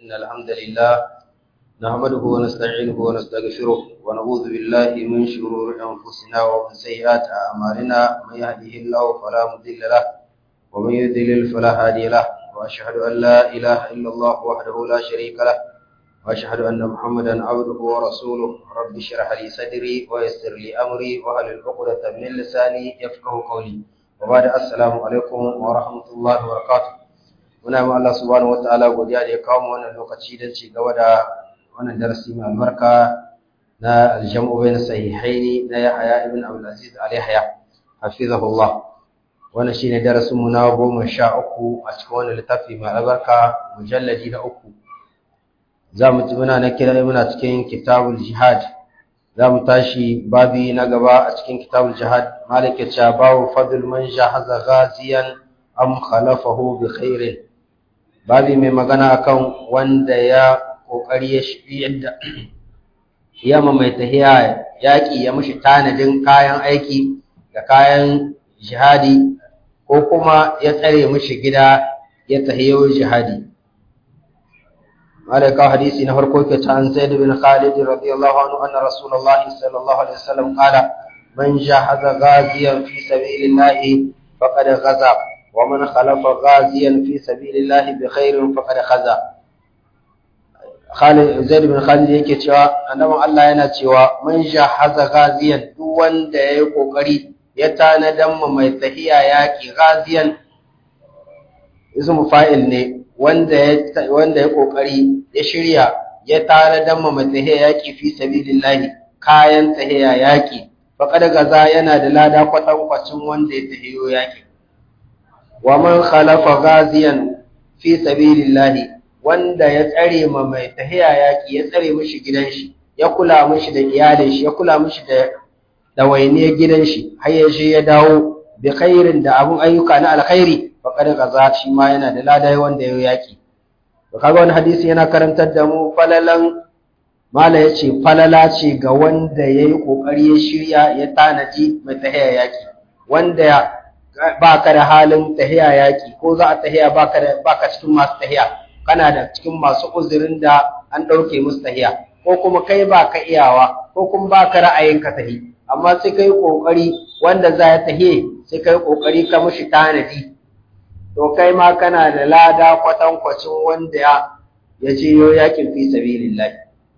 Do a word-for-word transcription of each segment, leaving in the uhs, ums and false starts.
إن الحمد لله نحمده ونستعينه ونستغفره ونعوذ بالله من شرور أنفسنا ومن سيئات أعمالنا من يهده الله فلا مضل له ومن يضلل فلا هادي له وأشهد أن لا إله إلا الله وحده لا شريك له وأشهد أن محمدا عبده ورسوله رب اشرح لي صدري ويسر لي أمري واحلل عقدة من لساني يفقهوا قولي وبعد السلام عليكم ورحمة الله وبركاته. Muna ma Allah subhanahu wataala godiya da ya kawo mu wannan lokaci don ci gaba da wannan darasi mai albarka na al-jam'u bain sahihaini na Yahya ibn Abdul Aziz al-Yahya hafizahullah. Wannan shine darasin mu na goma sha uku a cikin wannan littafi mai albarka mujalladi na uku. Zamu ci muna na kira muna cikin kitabul jihad. Zamu tashi babi na gaba a cikin kitabul jihad. Malik ya ce babu fadl man jahaza ghaziyan am khalafahu bi khairin. Babi mai magana akan wanda ya kokari ya yadda ya mai tahiya yaki ya mushi tanadin kayan aiki da kayan jihadi ko kuma ya tsare mushi gida ya tahiyo jihadi. Malaka hadisi na farko ke ta an Zaid bin Khalid radiyallahu anhu anna Rasulullah sallallahu alaihi wasallam qala man jahaza ghaziyan fi sabilillahi faqad ghaza ومن خلف غازيا في سبيل الله بخير فقد خزى. Khalid Zaid bin Khalid yake cewa annabi Allah yana cewa man jahaza ghaziyan duk wanda yayi kokari ya tanadan mu mai tahiya yaki ghaziyan ismu fa'il ne wanda ya wanda ya kokari ya shirya ya tanadan mu mai tahiya yaki fi sabilillah kayan tahiya yaki faqad gaza yana da lada kwatankwacin wanda ya tahiyo yaki. wa man khalafa ghaziyan fi sabilillah wanda ya tsare ma mai tahiya yaki ya tsare mishi gidan shi ya kula mishi da iyalin shi ya kula mishi da dawainiyar gidan shi har ya je ya dawo bi khairin da abun ayyuka na alkhairi faqad ghaza shi ma yana da ladai wanda ya yaki. to kaga wannan hadisi yana karantar da mu falalan mala yace falala ce ga wanda yayi kokari ya shirya ya tanaji mai tahiya yaki wanda ba ka da halin tahiya yaki ko za a tahiya ba ka da ba ka cikin masu tahiya kana da cikin masu uzurin da an ɗauke musu tahiya ko kuma kai ba ka iyawa ko kuma ba ka ra'ayin ka tahi amma sai kai kokari wanda za ya tahiye sai kai kokari ka mushi tanadi to kai ma kana da lada kwatankwacin wanda ya ya je yo yakin fi sabilillah.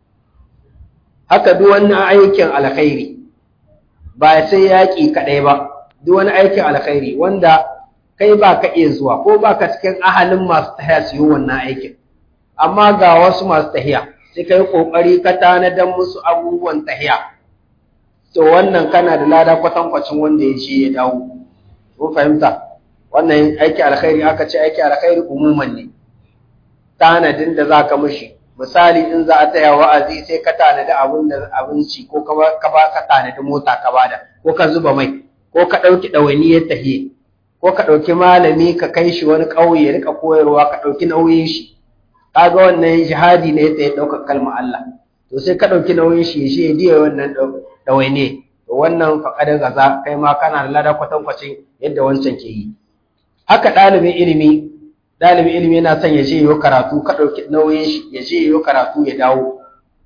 Haka duk wannan aikin alkhairi ba sai yaki kadai ba, duk wani aikin alkhairi wanda kai ba ka iya zuwa ko ba ka cikin ahalin masu tahiya su yi wannan aikin amma ga wasu masu tahiya sai kai kokari ka tanadan musu abubuwan tahiya to wannan kana da lada kwatankwacin wanda ya je ya dawo. Mun fahimta wannan aiki alkhairi aka ce aiki alkhairi umuman ne tanadin da zaka mishi. Misali in za a taya wa'azi sai ka tanadi abin da abinci ko ka ba ka tanadi mota ka bada ko ka zuba mai ko ka ɗauki ɗawainiyar tahiye ko ka ɗauki malami ka kai shi wani ƙauye rika koyarwa ka ɗauki nauyin shi kaga wannan jihadi ne ta ɗaukar kalmar Allah to sai ka ɗauki nauyin shi shi ya diya wannan ɗawainiye to wannan faƙadar gaza kai ma kana da lada kwatankwacin yadda wancan ke yi. Haka ɗalibin ilimi ɗalibin ilimi yana son ya je yi karatu ka ɗauki nauyin shi ya je yi karatu ya dawo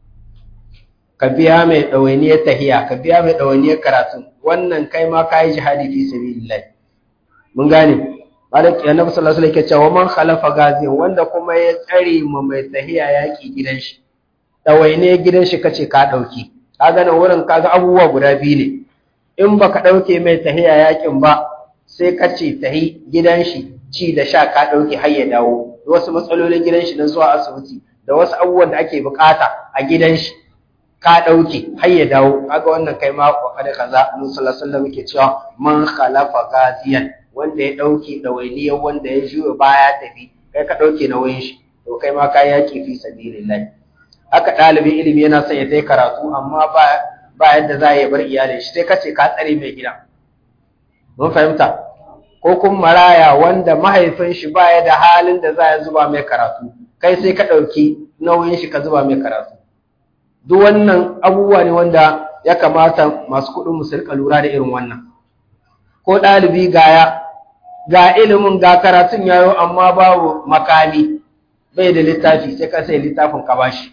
ka biya mai ɗawainiyar tahiya ka biya mai ɗawainiyar karatu wannan kai ma ka yi jihadi fi sabilillah. Mun gane malik annabi sallallahu alaihi wasallam yake cewa man khalafa gaziyan wanda kuma ya tsare ma mai tahiya yaki gidan shi ɗawainiyar gidan shi kace ka ɗauki kaga nan wurin kaga abubuwa guda biyu ne in baka ɗauke mai tahiya yakin ba sai kace tahi gidan shi ci da sha ka ɗauke har ya dawo da wasu matsalolin gidan shi na zuwa asibiti da wasu abubuwan da ake bukata a gidan shi ka ɗauke har ya dawo kaga wannan kai ma kada kaza annabi sallallahu alaihi wasallam yake cewa man khalafa gaziyan wanda ya ɗauke ɗawainiyar wanda ya juyo baya tafi kai ka ɗauke nauyin shi to kai ma ka yaki fi sabilillah. Haka ɗalibin ilimi yana son ya tai karatu amma ba ba yadda za ya bar iyalin shi sai kace ka tsare mai gida. Mun fahimta ko kuma maraya wanda mahaifin shi baya da halin da za ya zuba mai karatu kai sai ka ɗauki nauyin shi ka zuba mai karatu. Duk wannan abubuwa ne wanda ya kamata masu kuɗin mu su rika lura da irin wannan. Ko ɗalibi gaya ga ilimin ga karatun yayo amma babu makami bai da littafi sai ka sai littafin ka bashi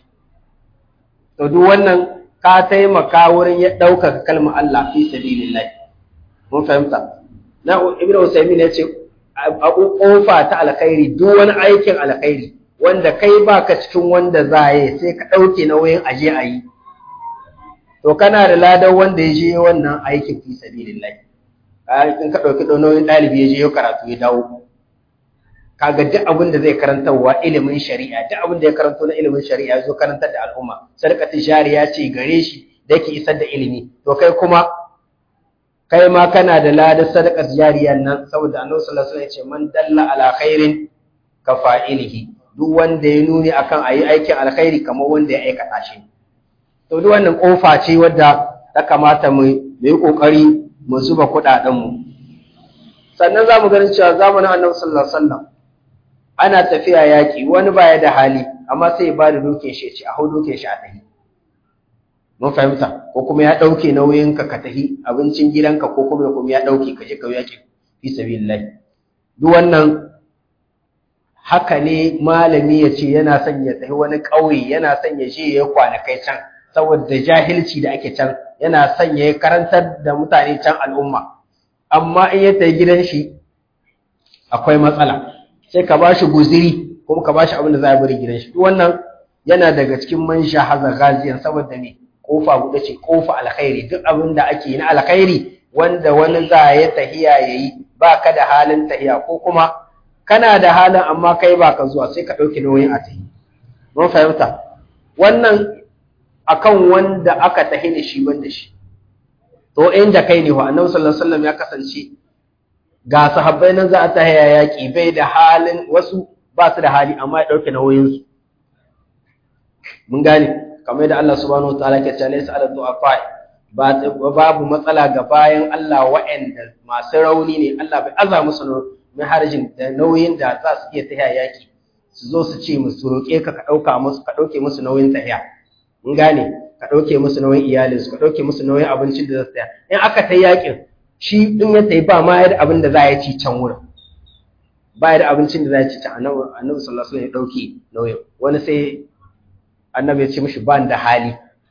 to duk wannan ka taimaka wurin ya ɗaukaka kalmar Allah fi sabilillah. Mun fahimta na Ibn Usaymin ya ce a kofa ta alkhairi duk wani aikin alkhairi wanda kai baka cikin wanda za yi sai ka ɗauke nauyin aje a yi to kana da ladan wanda ya je wannan aikin fi sabilillah. In ka ɗauki nauyin ɗalibi ya je ya karatu ya dawo kaga duk abin da zai karantarwa ilimin shari'a duk abin da ya karanto na ilimin shari'a zo karantar da al'umma sadaqatu jariya ce gare shi da yake isar da ilimi to kai kuma kai ma kana da ladan sadaqatu jariyan nan saboda Annabi sallallahu alaihi wasallam ya ce man dalla ala khairin ka fa'ilihi duk wanda ya nuni akan ayi aikin alkhairi kamar wanda ya aikata shi to duk wannan kofa ce wadda ta kamata mu yi kokari mu zuba kudaden mu sannan zamu ganin cewa zamanin Annabi sallallahu alaihi wasallam ana tafiya yaki wani baya da hali amma sai ya bada doke shi ce a hau doke shi a tahi mun fahimta ko kuma ya dauke nauyin ka ka tahi abincin gidanka ko kuma kuma ya dauke ka je ka yaki fi sabilillah duk wannan haka ne malami ya ce yana son ya tahi wani kauye yana son ya je ya kwana kai can saboda jahilci da ake can yana son ya karantar da mutane can al'umma amma in ya tafi gidan shi akwai matsala sai ka bashi guziri kuma ka bashi abin da za a bari gidan shi wannan yana daga cikin man shahaza ghaziyan saboda me kofa guda ce kofa alkhairi duk abin da ake yi na alkhairi wanda wani za ya tahiya yayi baka da halin tahiya ko kuma kana da halin amma kai baka zuwa sai ka dauki nauyin a tahi mun fahimta wannan akan wanda aka tahi da shi banda shi to inda kai ne wa Annabi sallallahu alaihi wasallam ya kasance ga sahabbai nan za a tahiya yaki bai da halin wasu ba su da hali amma ya dauke nauyin su mun gane kamar yadda Allah subhanahu wataala ke cewa laysa ala du'afa ba babu matsala ga bayan Allah wa'anda masu rauni ne Allah bai aza musu mai harjin da nauyin da za su iya tahiya yaki su zo su ce musu roke ka ka dauka musu ka dauke musu nauyin tahiya mun gane ka dauke musu nauyin iyalin su ka dauke musu nauyin abincin da za su tsaya in aka tayi yakin shi din ya tayi ba ma yadda abin da za ya ci can wurin ba yadda abincin da za ya ci can annabi annabi sallallahu alaihi wasallam ya dauke nauyin wani sai annabi ya ce mishi ban da hali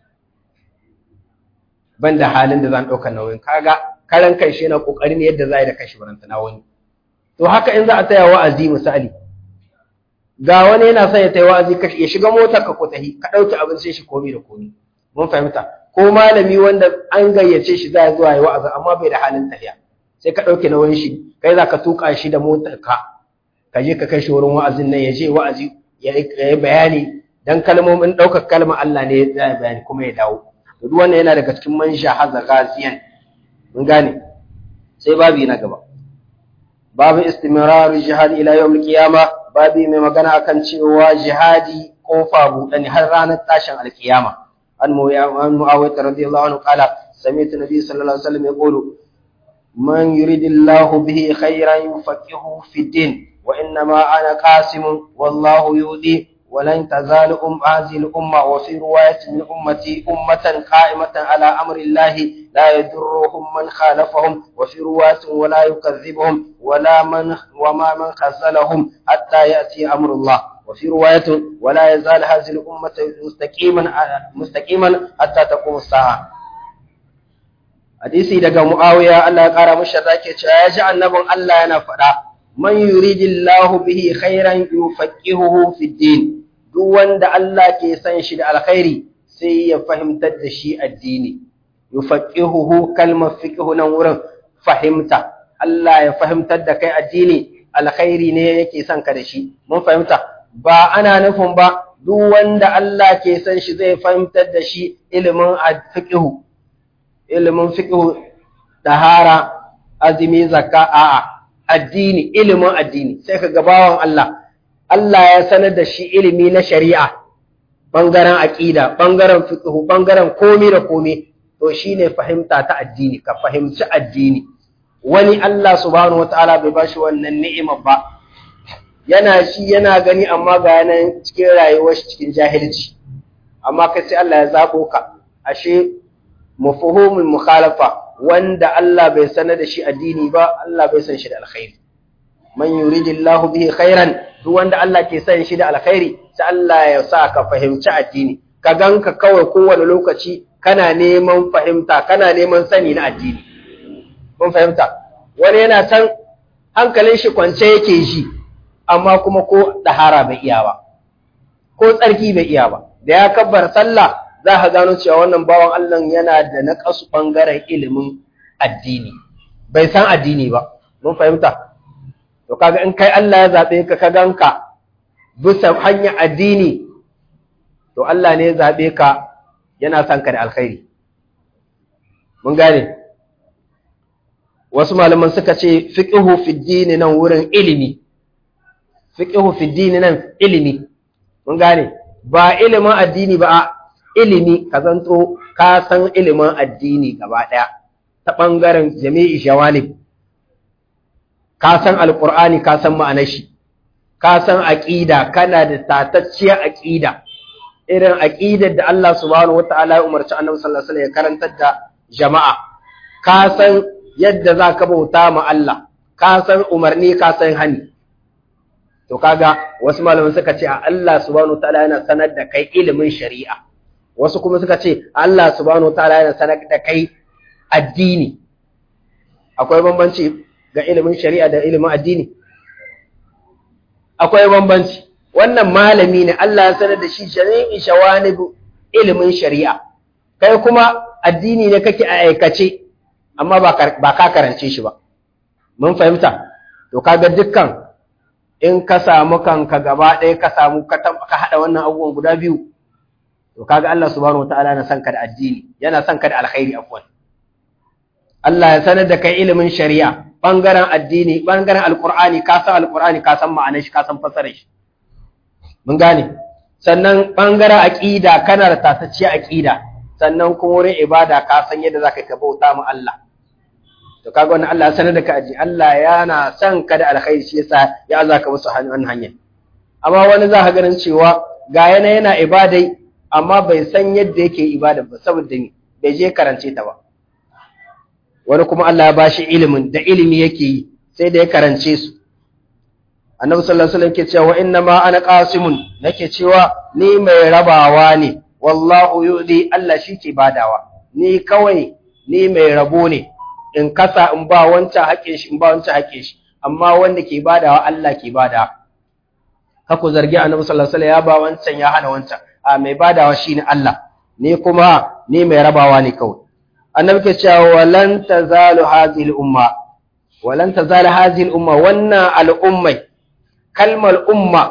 ban da halin da zan dauka nauyin kaga karan kai shi yana kokarin yadda za ya da kashi baranta na wani to haka in za a taya wa'azi misali ga wani yana son ya tayi wa'azi kashi ya shiga motar ka ko tahi ka dauki abincin shi komai da komai mun fahimta ko malami wanda an gayyace shi za ya zuwa yi wa'azi amma bai da halin tafiya sai ka dauke nauyin shi kai za ka tuka shi da motar ka ka je ka kai shi wurin wa'azin nan ya je wa'azi ya yi bayani dan kalmomin daukar kalmar Allah ne ya bayani kuma ya dawo to duk wannan yana daga cikin man shahaza ghaziyan mun gane sai babu na gaba babu istimrar jihad ila yawm al-qiyama babu mai magana akan cewa jihadi kofa buɗe ne har ranar tashin alkiyama an muawiyah radiyallahu anhu qala sami'tu nabiy sallallahu alaihi wasallam yaqulu man yuridillahu bihi khayran yufaqihu fi din wa innama ana qasim wallahu yudi ولن تزال أم هذه الأمة وفي رواية من أمتي أمة قائمة على أمر الله لا يضرهم من خالفهم وفي رواية ولا يكذبهم ولا من وما من خذلهم حتى يأتي أمر الله وفي رواية ولا يزال هذه الأمة مستقيما مستقيما حتى تقوم الساعة. حديثي daga Muawiya Allah ya kara mishi zake cewa ya ji annabin Allah yana faɗa man yuridillahu bihi khairan yufaqihuhu fi din duk wanda Allah ke san shi da alkhairi sai ya fahimtar da shi addini yufaqihuhu kalmar fiqhu nan wurin fahimta Allah ya fahimtar da kai addini alkhairi ne yake son ka da shi mun fahimta ba ana nufin ba duk wanda Allah ke san shi zai fahimtar da shi ilimin fiqhu ilimin fiqhu tahara azumi zakka a'a addini ilimin addini sai ka gabawan Allah Allah ya sanar da shi ilimi na shari'a bangaren aqida bangaren fiqh bangaren komai da komai to shine fahimta ta addini ka fahimci addini wani Allah subhanahu wataala bai bashi wannan ni'ima ba yana shi yana gani amma ga yanan cikin rayuwar shi cikin jahilci amma kai sai Allah ya zabo ka ashe mafhumul mukhalafa wanda Allah bai sanar da shi addini ba Allah bai san shi da alkhairi man yuridillahu bihi khairan duk wanda Allah ke son shi da alkhairi sai Allah ya sa ka fahimci addini ka ganka kawai kowane lokaci kana neman fahimta kana neman sani na addini mun fahimta wani yana can hankalin shi kwance yake shi amma kuma ko dahara bai iya ba ko tsarki bai iya ba da ya kabbar sallah za ka gano cewa wannan bawan Allah yana da naƙasu bangaren ilimin addini bai san addini ba mun fahimta to kaga in kai Allah ya zabe ka ka ganka bisa hanyar addini to Allah ne ya zabe ka yana son ka da alkhairi mun gane wasu malaman suka ce fiqhu fi din nan wurin ilimi fiqhu fi din nan ilimi mun gane ba ilimin addini ba ilimi ka zanto ka san ilimin addini gaba daya ta bangaren jami'i shawalib ka san alqur'ani ka san ma'anar shi ka san aqida kana da tatacciyar aqida irin aqidar da Allah subhanahu wataala ya umarci Annabi sallallahu alaihi wasallam ya karantar da jama'a ka san yadda zaka bauta ma Allah ka san umarni ka san hani to kaga wasu malaman suka ce Allah subhanahu wataala yana sanar da kai ilimin shari'a wasu kuma suka ce Allah subhanahu wataala yana sanar da kai addini akwai bambanci ga ilimin shari'a da ilimin addini akwai bambanci wannan malami ne Allah ya sanar da shi shari'i shawanibu ilimin shari'a kai kuma addini ne kake a aikace amma ba ka karance shi ba mun fahimta to kaga dukkan in ka samu kanka gaba ɗaya ka samu ka haɗa wannan abubuwan guda biyu to kaga Allah subhanahu wataala yana son ka da addini yana son ka da alkhairi afwan Allah ya sanar da kai ilimin shari'a bangaren addini bangaren alqur'ani ka san alqur'ani ka san ma'anar shi ka san fasarar shi mun gane sannan bangaren aqida kana da tatacciyar aqida sannan kuma wurin ibada ka san yadda zaka ka bauta ma Allah to kaga wannan Allah ya sanar da ka aji Allah yana son ka da alkhairi shi yasa ya zaka musu wannan hanya amma wani za ka ganin cewa ga yana yana ibadai amma bai san yadda yake ibada ba saboda bai je karance ta ba wani kuma Allah ya bashi ilimin da ilimi yake yi sai da ya karance su Annabi sallallahu alaihi wasallam ke cewa inna ma ana qasimun nake cewa ni mai rabawa ne wallahu yudi Allah shi ke badawa ni kawai ni mai rabo ne in kasa in ba wancan haƙin shi in ba wancan haƙin shi amma wanda ke badawa Allah ke badawa kako zargi Annabi sallallahu alaihi wasallam ya ba wancan ya hana wancan a mai badawa shine Allah ni kuma ni mai rabawa ne kawai Annabi ke cewa walan tazalu hadhihi al-umma walan tazalu hadhihi al-umma wannan al-ummai kalmar umma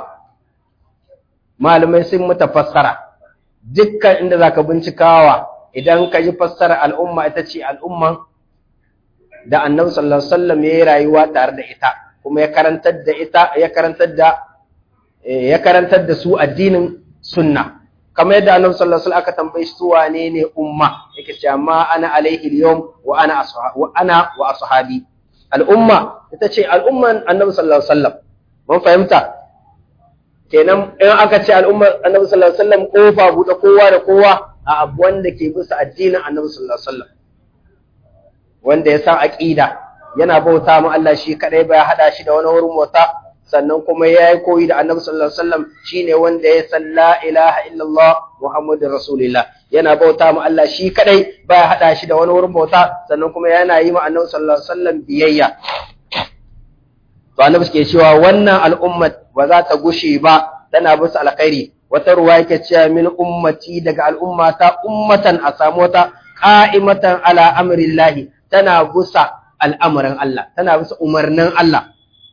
malamai sun mata fassara dukkan inda zaka bincikawa idan ka ji fassara al'umma ita ce al'umman da Annabi sallallahu alaihi wasallam ya rayuwa tare da ita kuma ya karantar da ita ya karantar da ya karantar da su addinin sunna kamar yadda Annabi sallallahu alaihi wasallam aka tambaye su wane ne umma yake cewa ma ana alaihi al-yawm wa ana wa ana wa ashabi al-umma ita ce al'umman Annabi sallallahu alaihi wasallam mun fahimta kenan in aka ce al'ummar Annabi sallallahu alaihi wasallam kofa buɗe kowa da kowa a abu wanda ke bisa addinin Annabi sallallahu alaihi wasallam wanda ya san aqida yana bauta ma Allah shi kadai bai hada shi da wani wurin bauta sannan kuma yayi koyi da Annabi sallallahu alaihi wasallam shine wanda ya san la ilaha illallah muhammadur rasulullah yana bauta ma Allah shi kadai bai hada shi da wani wurin bauta sannan kuma yana yi ma Annabi sallallahu alaihi wasallam biyayya to Annabi ke cewa wannan al'ummat ba za ta gushe ba tana bisa alkhairi wata ruwa yake cewa min ummati daga al'ummata ummatan a samu ta qa'imatan ala amrillahi tana bisa al'amarin Allah tana bisa umarnin Allah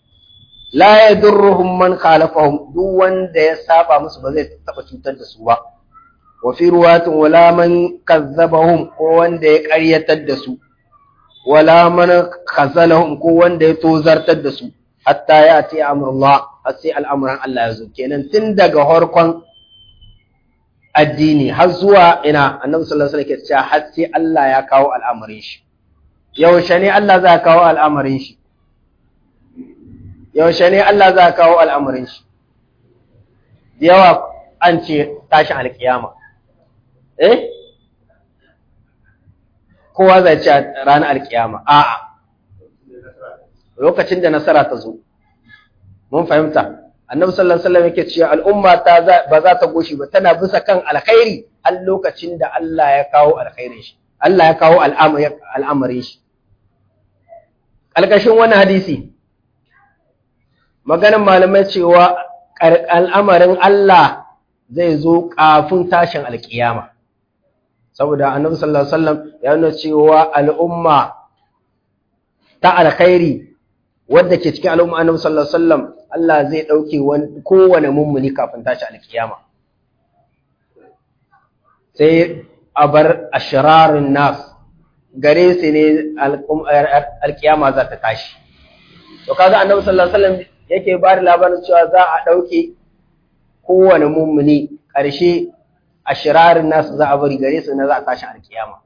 la yadurruhum man khalafahum duk wanda ya saba musu ba zai taba cutar da su ba wa fi ruwatin wala man kazzabahum ko wanda ya ƙaryatar da su wala man khazalahum ko wanda ya tozartar da su hatta ya ati amrullah sai al'amuran Allah ya zo kenan tun daga harkon addini har zuwa ina Annabi sallallahu alaihi wasallam ke cewa har sai Allah ya kawo al'amarin shi yaushe ne Allah za ka kawo al'amarin shi yaushe ne Allah za ka kawo al'amarin shi yawa an ce tashin alkiyama eh kowa zai ce ranar alkiyama a'a lokacin da nasara ta zo mun fahimta annabi sallallahu alaihi wasallam yake cewa al'umma ta ba za ta goshi ba tana bisa kan alkhairi har lokacin da Allah ya kawo alkhairin shi Allah ya kawo al'amarin shi alƙashin wannan hadisi maganar malamai cewa al'amarin Allah zai zo kafin tashin alkiyama saboda annabi sallallahu alaihi wasallam ya nuna cewa al'umma ta alkhairi wadda ke cikin al'umma annabi sallallahu alaihi wasallam Allah zai dauke kowane mummuni kafin tashi alkiyama sai a bar ashrarin nas gare su ne alkiyama za ta tashi to kaga annabi sallallahu alaihi wasallam yake ba da labarin cewa za a dauke kowane mummuni karshe ashrarin nas za a bari gare su ne za a tashi alkiyama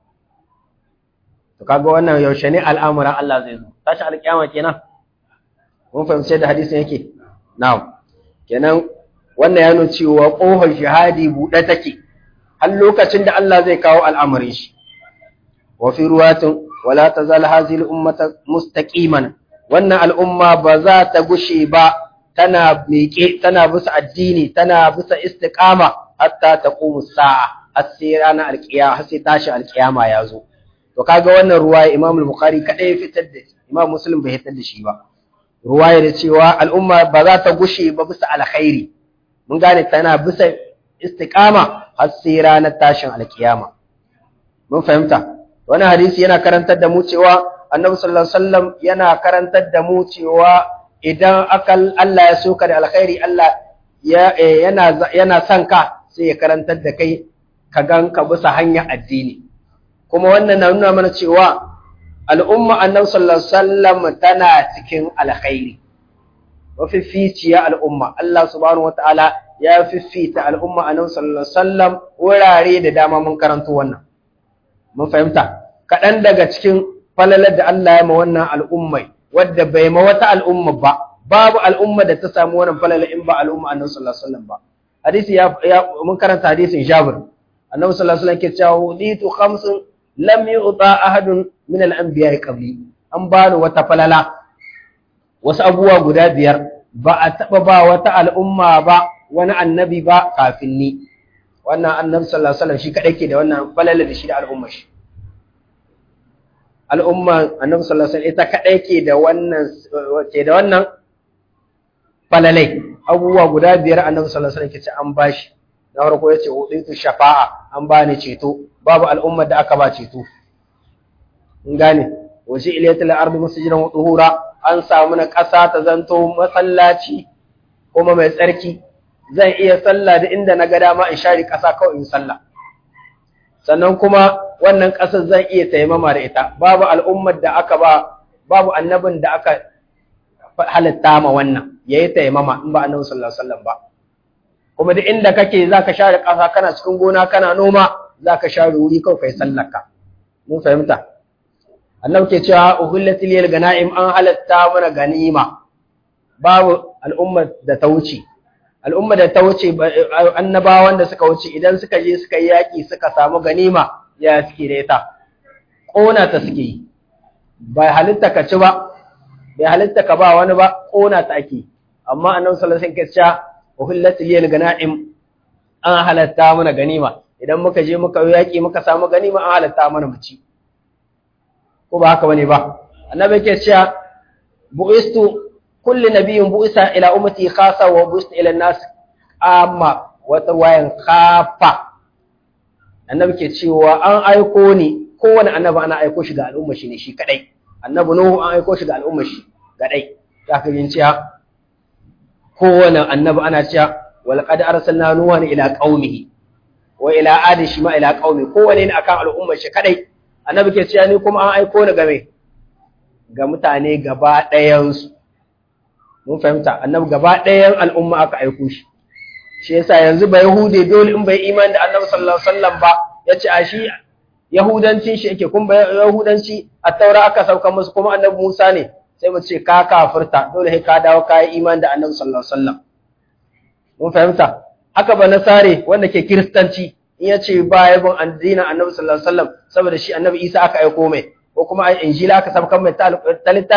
to kaga wannan yaushe ne al'amuran Allah zai zo tashi alkiyama kenan mun fahimci da hadisin yake na'am kenan wannan ya nuna cewa kohon jihadi buɗe take har lokacin da Allah zai kawo al'amarin shi wa fi ruwatin wala tazal hadhihi al-ummata mustaqiman wannan al'umma ba za ta gushe ba tana miƙe tana bisa addini tana bisa istiqama hatta taqumu sa'a har sai ranar alkiyama har sai tashi alkiyama ya zo to kaga wannan ruwaya Imam al-Bukhari kadai ya fitar da Imam Muslim bai fitar da shi ba ruwaya da cewa al'umma ba za ta gushe ba bisa alkhairi mun gane tana bisa istiqama har sai ranar tashin alkiyama mun fahimta wannan hadisi yana karantar da mu cewa Annabi sallallahu alaihi wasallam yana karantar da mu cewa idan akal Allah ya soka da alkhairi Allah ya yana yana son ka sai ya karantar da kai ka ganka bisa hanyar addini kuma wannan na nuna mana cewa al'umma annabi sallallahu alaihi wasallam tana cikin alkhairi wa fificiya al'umma Allah subhanahu wataala ya fifita al'umma annabi sallallahu alaihi wasallam wurare da dama mun karanto wannan mun fahimta kadan daga cikin falalar da Allah ya ma wannan al'ummai wadda bai ma wata al'umma ba babu al'umma da ta samu wannan falalar in ba al'umma annabi sallallahu alaihi wasallam ba hadisi ya mun karanta hadisin Jabir annabi sallallahu alaihi wasallam ke cewa uditu khamsun lam yu'ta ahadun min al-anbiya'i qabli an bani wata falala wasu abubuwa guda biyar ba a taba ba wata al'umma ba wani annabi ba kafin ni wannan annabi sallallahu alaihi wasallam shi kadai ke da wannan falala da shi da al'umma shi al'umma annabi sallallahu alaihi wasallam ita kadai ke da wannan ke da wannan falalai abubuwa guda biyar annabi sallallahu alaihi wasallam ke ce an bashi na farko yace uditu shafa'a an bani ceto babu al'ummar da aka ba ceto in gane waje ilayatul ardi masjidan wa tuhura an samu na ƙasa ta zanto masallaci kuma mai tsarki zan iya sallah da inda na ga dama in share ƙasa kawai in sallah sannan kuma wannan ƙasar zan iya taimama da ita babu al'ummar da aka ba babu annabin da aka halitta ma wannan yayi taimama in ba annabi sallallahu alaihi wasallam ba kuma duk inda kake zaka share ƙasa kana cikin gona kana noma zaka share wuri kawai kai sallarka mun fahimta annabi ke cewa uhillatil lil ganaim an halatta mana ganima babu al'umma da ta wuce al'umma da ta wuce annabawan da suka wuce idan suka je suka yi yaki suka samu ganima ya suke da ita kona ta suke yi bai halitta ka ci ba bai halitta ka ba wani ba kona ta ake amma annabi sallallahu alaihi wasallam ke cewa uhillatil lil ganaim an halatta mana ganima idan muka je muka yi yaki muka samu ganima an halatta mana mu ci ko ba haka bane ba annabi yake cewa bu'istu kullu nabiyyin bu'isa ila ummati khassa wa bu'ista ila an-nas amma wata wayan khafa annabi ke cewa an aiko ni kowanne annabi ana aiko shi ga al'umma shi ne shi kadai annabi nuhu an aiko shi ga al'umma shi kadai zaka yin cewa kowanne annabi ana cewa wal qad arsalna nuhan ila qaumihi wa ila adi shi ma ila qaumi kowanne ne akan al'umma shi kadai annabi ke cewa ni kuma an aiko ni game ga mutane gaba ɗayan su mun fahimta annabi gaba ɗayan al'umma aka aiko shi shi yasa yanzu ba yahude dole in bai imani da annabi sallallahu alaihi wasallam ba yace a shi yahudancin shi yake kuma yahudanci at-taura aka sauka musu kuma annabi Musa ne sai mu ce ka kafirta dole sai ka dawo ka yi imani da annabi sallallahu alaihi wasallam mun fahimta haka ba nasare wanda ke kiristanci in yace ba yabon addinin annabi sallallahu alaihi wasallam saboda shi annabi Isa aka aiko mai ko kuma injila aka sauka mai ta littafi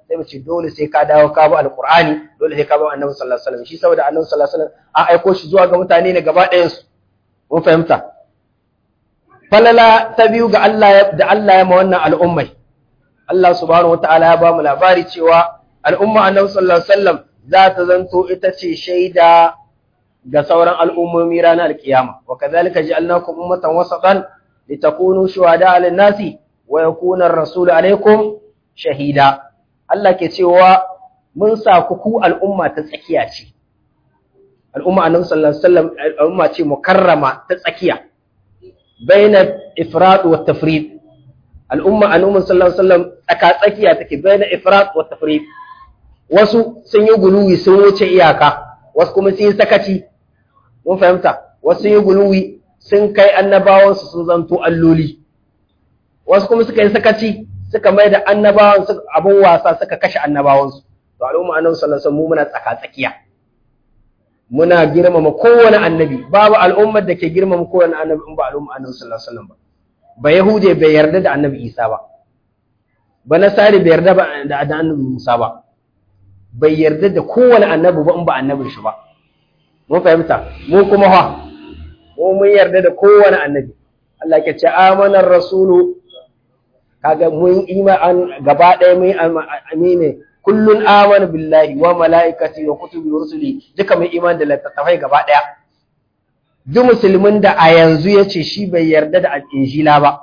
sai mu ce dole sai ka dawo ka bi alqur'ani dole sai ka bi annabi sallallahu alaihi wasallam shi saboda annabi sallallahu alaihi wasallam an aiko shi zuwa ga mutane ne gaba ɗayan su mun fahimta falala ta biyu ga Allah da Allah ya ma wannan al'ummai Allah subhanahu wataala ya ba mu labari cewa al'umma annabi sallallahu alaihi wasallam za ta zanto ita ce shaida ga sauran al'ummomi ranar kiyama wa kadhalika ja'alnakum ummatan wasatan litakunu shuhada'a 'alan nasi wa yakuna ar-rasulu 'alaykum shahida Allah ke cewa mun sa ku ku al'umma ta tsakiya ce al'umma annabi sallallahu alaihi wasallam al'umma ce mukarrama ta tsakiya baina ifrat wa tafrid al'umma annabi sallallahu alaihi wasallam tsaka tsakiya take baina ifrat wa tafrid wasu sun yi guluwi sun wuce iyaka wasu kuma sun yi sakaci mun fahimta wasu sun yi guluwi sun kai annabawansu sun zanto alloli wasu kuma suka yi sakaci suka mai da annabawan abin wasa suka kashe annabawansu to al'umma annabi sallallahu alaihi wasallam muna tsaka tsakiya muna girmama kowane annabi babu al'ummar da ke girmama kowane annabi in ba al'umma annabi sallallahu alaihi wasallam ba ba yahude bai yarda da annabi Isa ba ba nasari bai yarda da annabi Musa ba bai yarda da kowane annabi ba in ba annabin shi ba mun fahimta mu kuma ha mu mun yarda da kowane annabi Allah ke ce amanar rasulu kaga mun iman gaba ɗaya mun amine kullun amana billahi wa malaikati wa kutubi wa rusuli duka mun iman da littattafai gaba ɗaya duk musulmin da a yanzu yace shi bai yarda da injila ba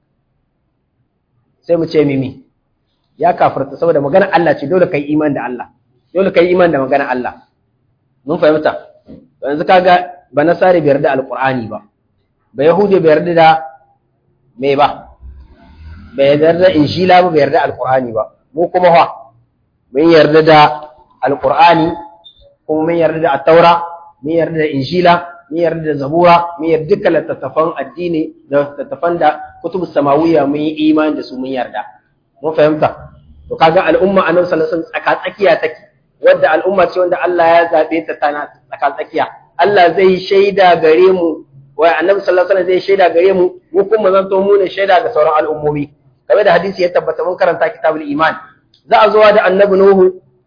sai mu ce mimi ya kafirta saboda magana Allah ce dole kai iman da Allah dole kai iman da magana Allah mun fahimta yanzu kaga ba nasari bai yarda alqur'ani ba ba yahudi bai yarda da me ba bai yarda da injila ba bai yarda alqur'ani ba mu kuma fa mun yarda da alqur'ani kuma mun yarda da at-taura mun yarda da injila mun yarda da zabura mun yarda dukkan littattafan addini da littattafan da kutubus samawiyya mun yi imani da su mun yarda mun fahimta to kaga al'umma annabi sallallahu alaihi wasallam tsaka tsakiya take wadda al'umma ce wanda Allah ya zabe ta tana tsaka tsakiya Allah zai shaida gare mu wai annabi sallallahu alaihi wasallam zai shaida gare mu mu kuma zanto mu ne shaida ga sauran al'ummomi kamar da hadisi ya tabbata mun karanta kitabul iman za a zo da annabi nuhu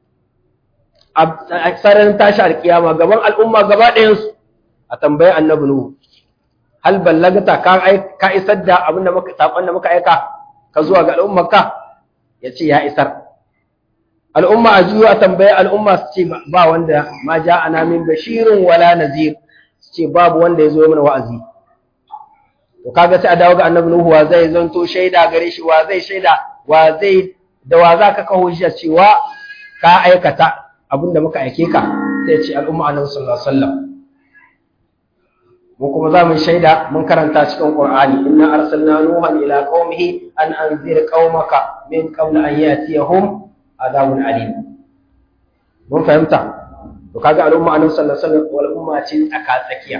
a sarar tashi alkiyama gaban al'umma gaba ɗayan su a tambayi annabi nuhu hal ballagata ka ka isar da abin da muka sakon da muka aika ka zuwa ga al'ummarka yace ya isar al'umma a juyo a tambayi al'umma su ce ba wanda ma ja'ana min bashirin wala nazir su ce babu wanda ya zo mana wa'azi to kaga sai a dawo ga annabi nuhu wa zai zanto shaida gare shi wa zai shaida wa zai da wa za ka kawo shi cewa ka aikata abinda muka aike ka sai ce al'umma annabi sallallahu alaihi wasallam mu kuma za mu shaida mun karanta cikin qur'ani inna arsalna nuhan ila qaumihi an anzir qaumaka min qabl an yatiyahum adabun alim mun fahimta to kaga al'umma annabi sallallahu alaihi wasallam wal umma ce tsaka tsakiya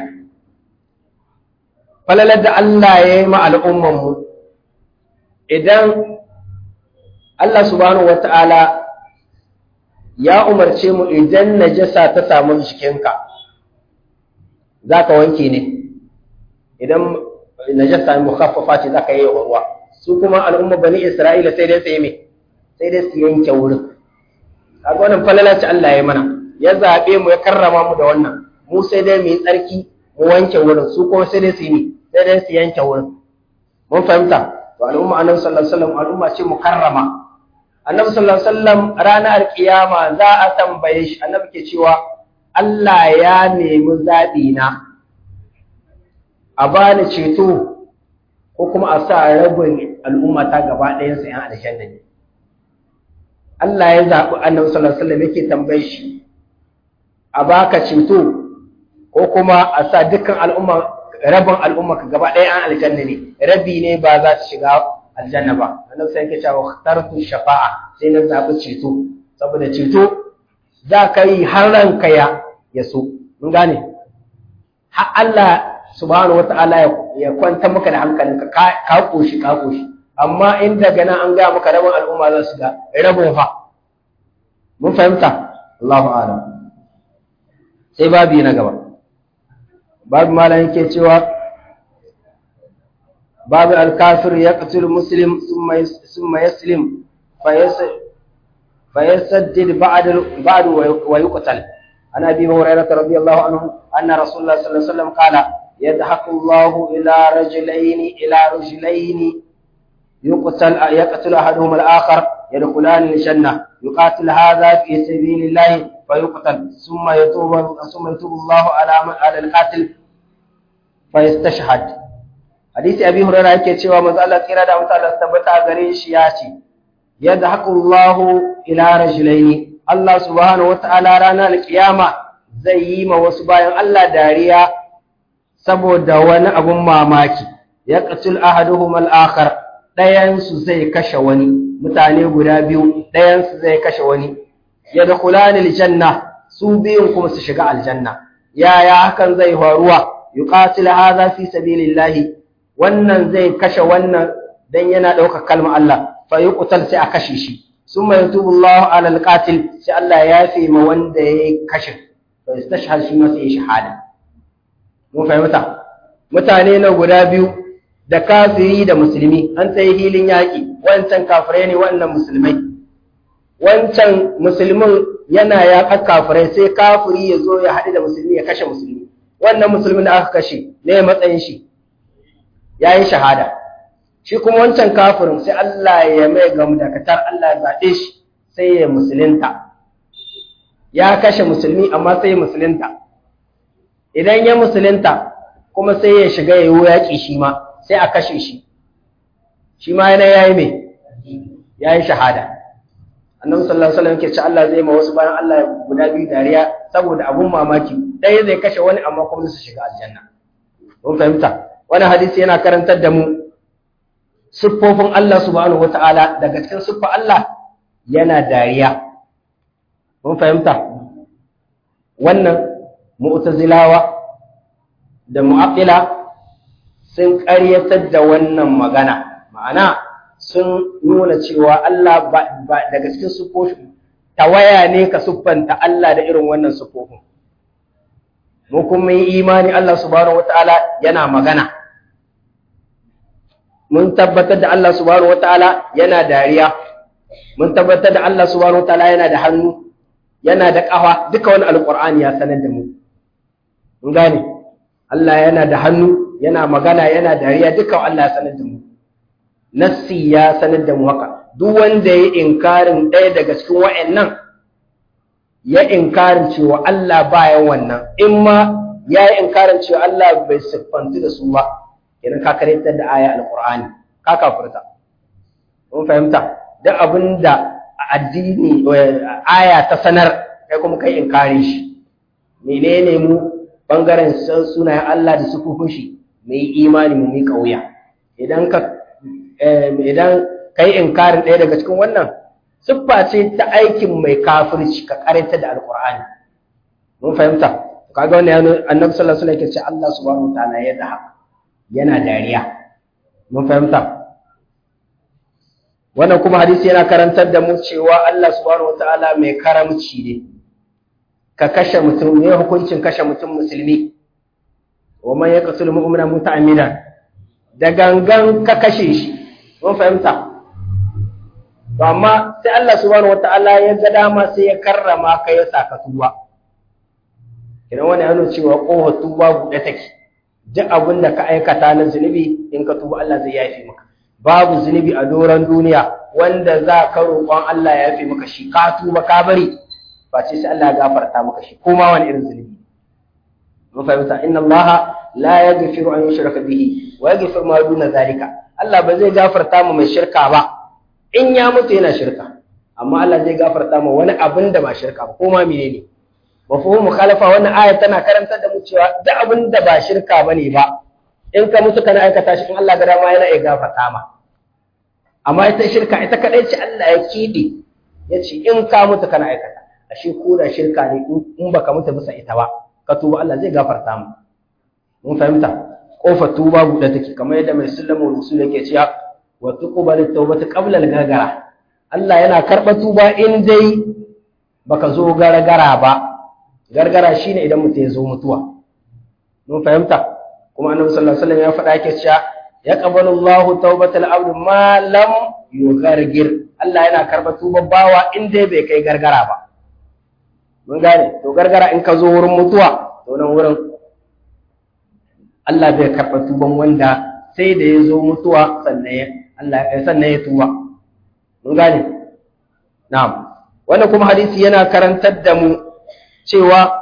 falalar da Allah ya yi ma al'umman mu idan Allah subhanahu wata'ala ya umarce mu idan najasa ta samu jikinka zaka wanke ne idan najasa mukhaffafa ce zaka yi ruwa su kuma al'umma bani Isra'ila sai dai sai me sai dai su yanke wurin kaga wannan falala ce Allah ya mana ya zabe mu ya karrama mu da wannan mu sai dai mu yi tsarki mu wanke wurin su kuma sai dai su yi sai dai su yanke wurin mun fahimta to al'umma annabi sallallahu alaihi wasallam al'umma ce mukarrama annabi sallallahu alaihi wasallam ranar kiyama za a tambaye shi annabi ke cewa Allah ya nemi zabi na a bani ceto ko kuma a sa rabin al'umma ta gaba ɗayan su yan aljanna ne Allah ya zabi annabi sallallahu alaihi wasallam yake tambaye shi a baka ceto ko kuma a sa dukkan al'umma rabin al'umma ka gaba ɗaya an aljanna ne rabi ne ba za ta shiga aljanna ba annabi sai yake cewa tarku shafa'a sai na zabi ceto saboda ceto za ka yi har ranka ya yaso mun gane har Allah subhanahu wata'ala ya kwanta maka da hankalinka ka koshi ka koshi amma in daga nan an ga maka rabin al'umma za su ga rabin fa mun fahimta Allahu a'lam sai babu na gaba babu malam yake cewa babu al-kafir yaqtul muslim thumma thumma yaslim فيسدد بعد بعد ويقتل. عن ابي هريره رضي الله عنه ان رسول الله صلى الله عليه وسلم قال يضحك الله الى رجلين الى رجلين يقتل يقتل احدهما الاخر يدخلان الجنه يقاتل هذا في سبيل الله فيقتل ثم يتوب ثم يتوب الله على على القاتل فيستشهد. حديث ابي هريره yake cewa manzo Allah tsira da mutum Allah tabbata gare shi ya ce yadhaku Allahu ila rajulaini, Allah subhanahu wata'ala ranar kiyama zai yi ma wasu bayan Allah dariya saboda wani abun mamaki. Yaqtul ahaduhum al-akhar, dayan su zai kashe wani, mutane guda biyu dayan su zai kashe wani. Yadkhulani al-janna, su biyun kuma su shiga aljanna. Yaya hakan zai faruwa? Yuqatil hadha fi sabilillah, wannan zai kashe wannan dan yana ɗaukar kalmar Allah, fa yuqtal sai a kashe shi. Summa yatubu Allahu ala al-qatil, sai Allah ya yafe ma wanda ya kashe, fa yastashhad shi ma sai shahada. Mun fahimta? Mutane na guda biyu da kafiri da musulmi an tsaye hilin yaƙi, wancan kafirai ne wannan musulmai. Wancan musulmin yana yaƙar kafirai sai kafiri ya zo ya haɗu da musulmi ya kashe musulmi. Wannan musulmin da aka kashe ne matsayin shi ya yi shahada. Shi kuma wancan kafirin sai Allah ya mai gamdakatar, Allah ya zaɓe shi sai ya musulunta. Ya kashe musulmi amma sai ya musulunta. Idan ya musulunta kuma sai ya shiga ya yi yaƙi shi ma sai a kashe shi. Shi ma yana ya yi mai? Ya yi shahada. Annabi sallallahu alaihi wasallam ke ce Allah zai ma wasu bayan Allah guda biyu dariya saboda abun mamaki. Ɗaya zai kashe wani amma kuma su shiga aljanna. Mun fahimta? Wani hadisi yana karantar da mu siffofin Allah subhanahu wata'ala. Daga cikin siffar Allah yana dariya. Mun fahimta? Wannan mu'tazilawa da mu'attila sun ƙaryatar da wannan magana. Ma'ana sun nuna cewa Allah ba, ba daga cikin siffofin tawaya ne ka siffanta Allah da irin wannan siffofin. Mu kuma yi imani Allah subhanahu wata'ala yana magana. Mun tabbatar da Allah subhanahu wata'ala yana dariya. Mun tabbatar da Allah subhanahu wata'ala yana da hannu, yana da ƙafa, duka wani alƙur'ani ya sanar da mu. Mun gane? Allah yana da hannu, yana magana, yana dariya, duka Allah ya sanar da mu. Nassi ya sanar da mu haka. Duk wanda ya inkarin ɗaya daga cikin wa'annan, ya inkarin cewa Allah bayan wannan, in ma ya yi inkarin cewa Allah bai siffantu da su ba, idan ka karantar da aya alqur'ani ka kafirta. Mun fahimta duk abinda addini aya ta sanar kai kuma kai inkari shi. Menene mu bangaren sunayen Allah da sifofin shi mu yi imani mu mi kauya. Idan ka idan kai inkarin ɗaya daga cikin wannan siffa ce ta aikin mai kafirci ka karantar da alqur'ani. Mun fahimta kaga wannan annabi sallallahu alaihi wasallam yake ce Allah subhanahu wataala ya da haka yana dariya. Mun fahimta wannan kuma hadisi yana karantar da mu cewa Allah subhanahu wataala mai karamci ne. Ka kashe mutum ne hukuncin kashe mutum musulmi, wa man yaqtul mu'mina muta'ammidan, da gangan ka kashe shi. Mun fahimta to amma sai Allah subhanahu wataala ya ga dama sai ya karrama ka ya saka tuba. Idan wani ya nuna cewa ƙofar tuba buɗe take, duk abin da ka aikata na zunubi in ka tuba Allah zai yafe maka. Babu zunubi a doron duniya wanda za ka roƙon Allah ya yafe maka shi, ka tuba ka bari ba ce sai Allah ya gafarta maka shi ko ma wani irin zunubi. Mun fahimta inna Allah la yaghfiru an yushraka bihi wa yaghfiru ma duna zalika. Allah ba zai gafarta mu mai shirka ba in ya mutu yana shirka, amma Allah zai gafarta mu wani abin da ba shirka ba ko ma menene. Mafhum mukhalafa wannan aya tana karantar da mu cewa duk abin da ba shirka bane ba in ka mutu kana aikata shi in Allah ga dama yana iya gafarta ma. Amma ita shirka ita kadai ce Allah ya kide yace in ka mutu kana aikata, ashe ko da shirka ne in baka mutu bisa ita ba ka tuba Allah zai gafarta mu. Mun fahimta kofar tuba buɗe take kamar yadda mai sullamu rusul yake cewa wa tuqbalu tawbatu qabla al-gargara. Allah yana karɓa tuba in dai baka zo gargara ba. Gargara shine idan mutum ya zo mutuwa. Mun fahimta kuma annabi sallallahu alaihi wasallam ya faɗa yake cewa ya qabalu Allahu tawbatal abd ma lam yughargir. Allah yana karɓar tuban bawa in dai bai kai gargara ba mun gane to gargara in ka zo wurin mutuwa to nan wurin Allah bai karɓar tuban wanda sai da ya zo mutuwa sannan ya Allah sannan ya tuba mun gane na'am wannan kuma hadisi yana karantar da mu cewa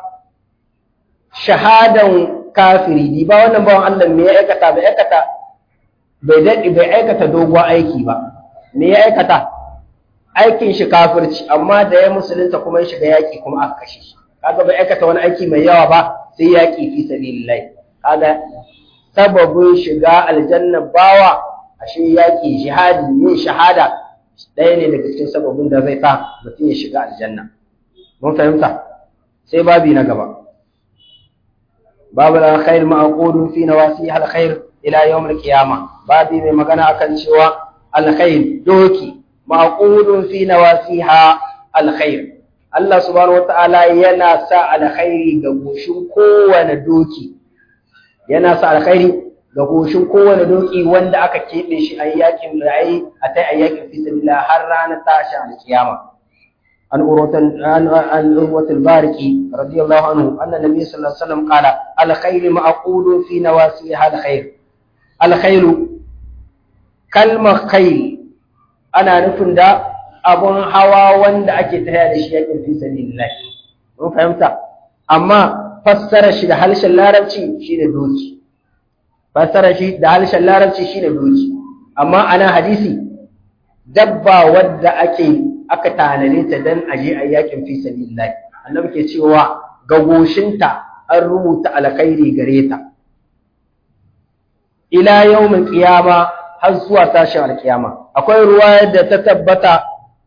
shahadan kafiri di ba wannan bawan Allah me ya aikata bai aikata bai dadi bai aikata dogon aiki ba me ya aikata aikin shi kafirci amma da ya musulunta kuma ya shiga yaki kuma aka kashe shi kaga bai aikata wani aiki mai yawa ba sai yaki fi sabilillah kaga sababin shiga aljanna bawa ashe yaki jihadi ne shahada ɗaya ne daga cikin sababin da zai sa mutum ya shiga aljanna mun fahimta sai babi na gaba babu alkhair ma'qudun fi nawasiha alkhair ila yawm alqiyama babi mai magana akan cewa alkhair doki ma'qudun fi nawasiha alkhair Allah subhanahu wataala yana sa alkhairi ga goshin kowane doki yana sa alkhairi ga goshin kowane doki wanda aka kebe shi a yakin da ai a tai a yakin fi sabilillah har ranar tashi alqiyama عن عن عروة البارقي رضي الله عنه أن النبي صلى الله عليه وسلم قال الخير معقود في نواسيها الخير الخير كلمة خير أنا نفهم دا أبون هوا وند أكيد هذا الشيء في سبيل الله مو فهمت أما فسر شيء هل شلارم شيء شيء دوتي فسر شيء هل شلارم شيء شيء دوتي أما أنا حديثي دبا ود أكيد aka tanade ta dan aje a yakin fi sabilillah annabi ke cewa ga goshinta an rubuta alkhairi gare ta ila yawmin qiyama har zuwa tashin alkiyama akwai ruwaya da ta tabbata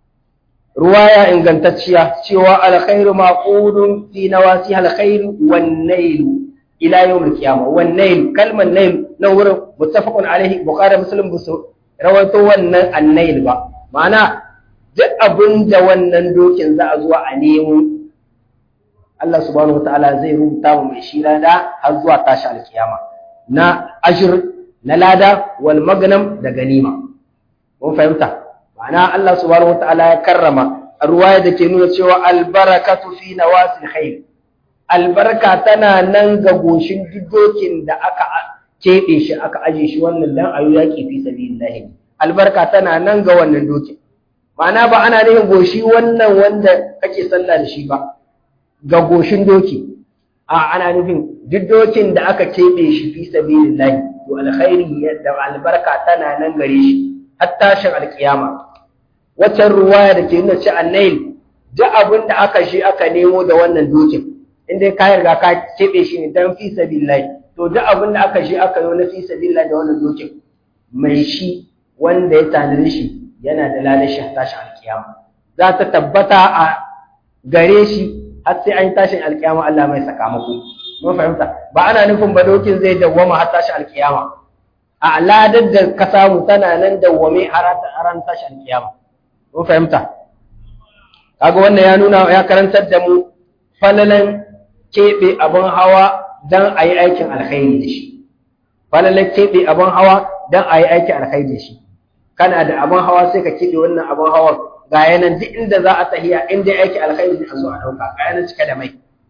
ruwaya ingantacciya cewa alkhairu maqudun fi nawasi alkhair wan nail ila yawmin qiyama wan nail kalmar nail na wurin muttafaqun alaihi bukhari muslim busu rawaito wannan an-nail ba ma'ana duk abin da wannan dokin za a zuwa a nemo Allah subhanahu wataala zai rubuta mu mai shi lada har zuwa tashi alkiyama na ajr na lada wal magnam da ganima mun fahimta ma'ana Allah subhanahu wataala ya karrama ruwaya da ke nuna cewa albarakatu fi nawasil khair albarka tana nan ga goshin dokin da aka kebe shi aka aje shi wannan dan ayu yaki fi sabilillah albarka tana nan ga wannan dokin ma'ana ba ana nufin goshi wannan wanda kake sallah da shi ba ga goshin doki a ana nufin duk dokin da aka kebe shi fi sabilillah to alkhairi da albarka tana nan gare shi har tashin alkiyama wacce ruwaya da ke nuna ci annail duk abin da aka shi aka nemo da wannan dokin inda ka riga ka kebe shi ne dan fi sabilillah to duk abin da aka shi aka yi na fi sabilillah da wannan dokin mai shi wanda ya tanadi shi yana da lalashi tashin alkiyama za ta tabbata a gare shi har sai an tashin alkiyama Allah mai sakamako mun fahimta ba ana nufin ba dokin zai dawwama har tashin alkiyama a ladar da ka samu tana nan dawwame har ran tashin alkiyama mun fahimta kaga wannan ya nuna ya karantar da mu falalan kebe abun hawa dan ayi aikin alkhairi da shi falalan kebe abun hawa dan ayi aikin alkhairi da shi kana da abin hawa sai ka kiɗe wannan abin hawa ga yanan duk inda za a tahiya inda aiki alkhairi a zo a ɗauka ga yanan cike da mai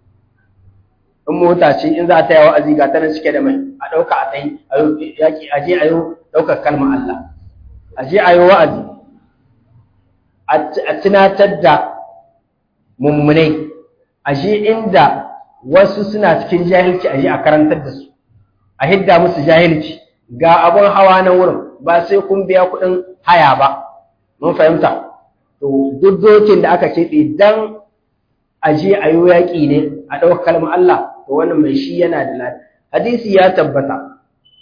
in mota ce in za a taya wa'azi ga ta nan cike da mai a ɗauka a tayi a yi yaƙi a je a yi ɗaukar kalmar Allah a je a yi wa'azi a tunatar da mummunai a je inda wasu suna cikin jahilci a je a karantar da su a hidda musu jahilci ga abin hawa na wurin ba sai kun biya kuɗin haya ba mun fahimta to duk dokin da aka keɓe dan aje a yi yaƙi ne a ɗauka kalmar Allah to wannan mai shi yana da lada hadisi ya tabbata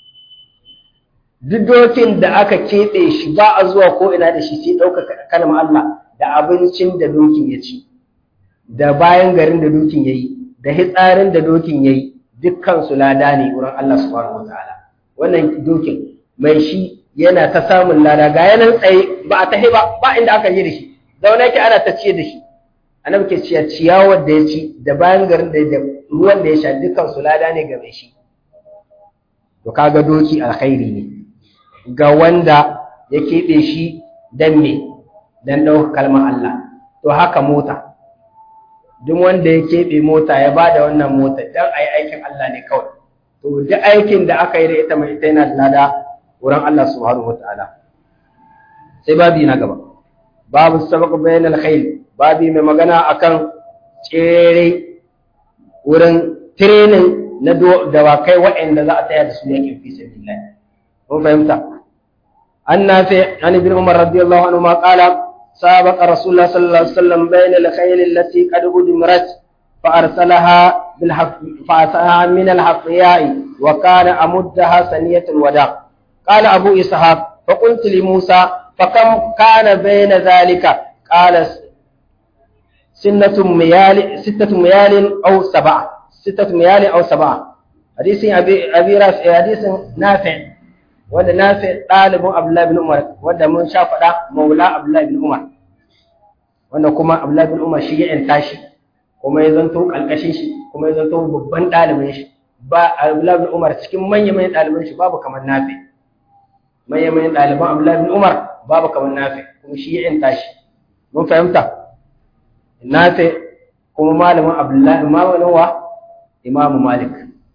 duk dokin da aka keɓe shi ba a zuwa ko ina da shi sai ɗauka kalmar Allah da abincin da dokin ya ci da bayan garin da dokin ya yi da hitsarin da dokin ya yi dukkan su lada ne wurin Allah subhanahu wataala wannan dokin mai shi yana ta samun lada ga yanan tsaye ba a tahi ba ba inda aka yi da shi zaune yake ana ta ciye da shi annabi ke ciya ciyawar da ya ci da bayan garin da da ruwan da ya sha dukkan su lada ne ga mai shi to kaga doki alkhairi ne ga wanda ya keɓe shi dan me dan ɗauka kalmar Allah. To haka mota, duk wanda ya keɓe mota ya ba da wannan mota don a yi aikin Allah ne kawai, to duk aikin da aka yi da ita mai ita yana da lada wurin Allah subhanahu wa ta'ala. Sai babi na gaba, babu sabaq bainal khayl, babi mai magana akan tsere wurin training na dawakai waɗanda za a tsaya da su yakin fi sabilillah. Mun fahimta? An nafi an ibn Umar radiyallahu anhu ma qala سابق رسول الله صلى الله عليه وسلم بين الخيل التي قد أدمرت فأرسلها بالحق فأرسلها من الحقياء وكان أمدها ثنية الوداع. قال أبو إسحاق فقلت لموسى فكم كان بين ذلك؟ قال سنة ميال ستة ميال أو سبعة ستة ميال أو سبعة. حديث أبي أبي رافع حديث نافع wanda nafi ɗalibin Abdullahi bin Umar wanda mun sha faɗa maula Abdullahi bin Umar wanda kuma Abdullahi bin Umar shi ya yanta shi kuma ya zanto ƙalƙashin shi kuma ya zanto babban ɗalibin shi ba Abdullahi bin Umar cikin manyan manyan ɗaliban shi babu kamar nafi manyan manyan ɗaliban Abdullahi bin Umar babu kamar nafi kuma shi ya yanta shi mun fahimta nafi kuma malamin Abdullahi malamin wa Imam Malik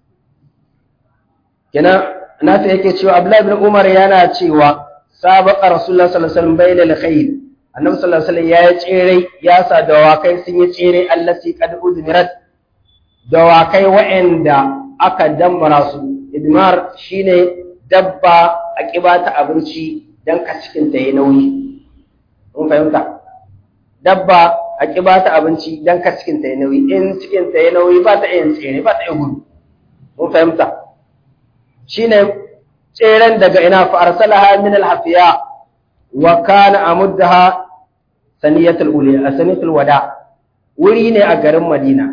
kenan nafi yake cewa Abdullahi bin Umar yana cewa sabaqa Rasulullah sallallahu alaihi wasallam bainal khayl, annabi sallallahu alaihi wasallam ya tsere ya sa dawakai sun yi tsere allati qad udmirat, dawakai wa'anda aka dammara su. Idmar shine dabba a kibata abinci dan ka cikin ta yayi nauyi. Mun fahimta? Dabba a kibata abinci dan ka cikin ta yayi nauyi, in cikin ta yayi nauyi ba ta yin tsere ba ta yin gudu. Mun fahimta? Shine tseren daga ina fa arsalaha min al-hafiya wa kana amuddaha saniyatul uliya saniyatul wada, wuri ne a garin Madina.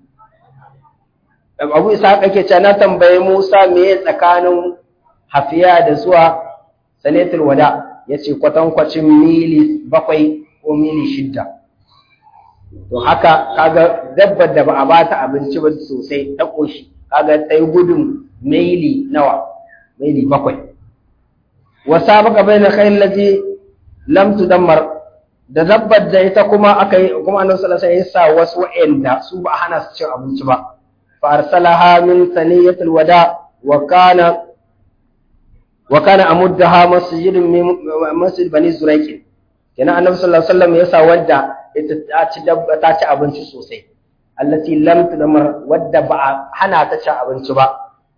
Abu Isa kake cewa na tambaye Musa me tsakanin hafiya da zuwa saniyatul wada, yace kwatankwacin mili bakwai ko mili shidda. To haka kaga dabbar da ba a bata abinci ba sosai ta koshi, kaga tai gudun maili nawa maili bakwai. Wa sabaqa baina khayl ladhi lam tudammar, da zabbar da ita kuma akai kuma Annabi sallallahu alaihi wasallam ya sa wasu wa'anda su ba hana su cin abinci ba, fa arsalaha min saniyatil wada wa kana wa kana amuddaha masjidun min masjid bani zuraiq. Kenan Annabi sallallahu alaihi wasallam ya sa wanda ita ta ci dabba ta ci abinci sosai, allati lam tudammar, wadda ba hana ta ci abinci ba.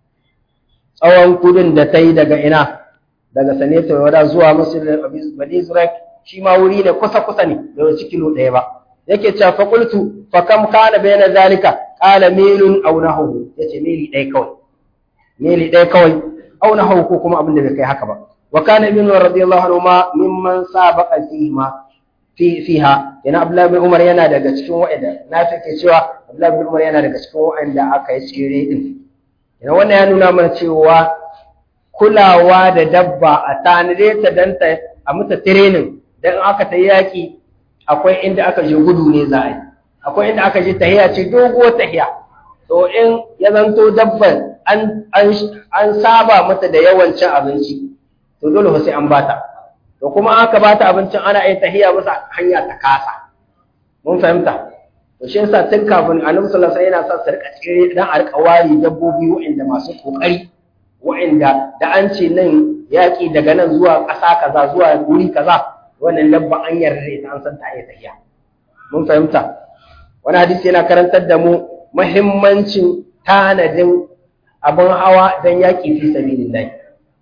Tsawon kudin da ta yi daga ina daga saneta wada zuwa masjidin bani zuraiq shi ma wuri ne kusa kusa ne bai wuce kilo ɗaya ba. Yake cewa fa qultu fa kam kana bayna zalika? Qala milun aw nahu, yace mili ɗaya kawai mili ɗaya kawai aw nahu ko kuma abin da bai kai haka ba. Wa kana ibn radiyallahu anhu ma mimman sabaqa fihi ma fi fiha, yana Abdullah bin Umar yana daga cikin wa'ida na take cewa Abdullah bin Umar yana daga cikin wa'anda aka yi tsire din. Yana wannan ya nuna mana cewa kulawa da dabba a tanade ta dan ta a mata training dan aka ta yaki, akwai inda aka je gudu ne za a yi, akwai inda aka je tahiya ce dogo tahiya. To in ya zanto dabban an an saba mata da yawan cin abinci, to dole sai an bata. To kuma aka bata abincin ana yin tahiya masa hanya ta kasa. Mun fahimta? To shi yasa tun kafin Annabi sallallahu alaihi wasallam yana sa su rika tsire dan a rika wari dabbobi waɗanda masu kokari, waɗanda da an ce nan yaki daga nan zuwa ƙasa kaza zuwa wuri kaza, wannan dabba an yarda ita an san ta yi tahiya. Mun fahimta? Wani hadisi yana karantar da mu muhimmancin tanadin abin hawa dan yaki fi sabilillah.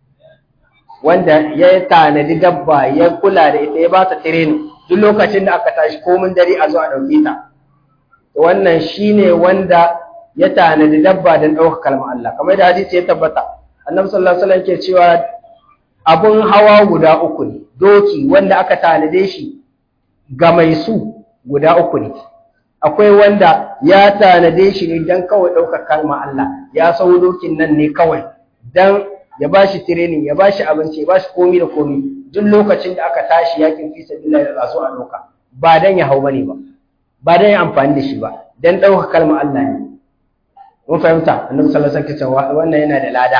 Wanda ya tanadi dabba ya kula da ita ya ba ta training duk lokacin da aka tashi komin dare a zo a dauke ta, wannan shine wanda ya tanadi dabba don ɗaukar kalmar Allah. Kamar da hadisi ya tabbata, Annabi sallallahu alaihi wasallam ke cewa abun hawa guda uku ne, doki wanda aka tanade shi ga mai su guda uku ne. Akwai wanda ya tanade shi ne don kawai ɗaukar kalmar Allah, ya sau dokin nan ne kawai don ya ba shi training, ya ba shi abinci, ya ba shi komi da komi duk lokacin da aka tashi yakin fi sabilillah da zo a ɗauka, ba dan ya hau bane ba, ba dan ya amfani da shi ba, dan ɗauka kalmar Allah ne. Mun fahimta? Annabi sallallahu alaihi wasallam wannan yana da lada.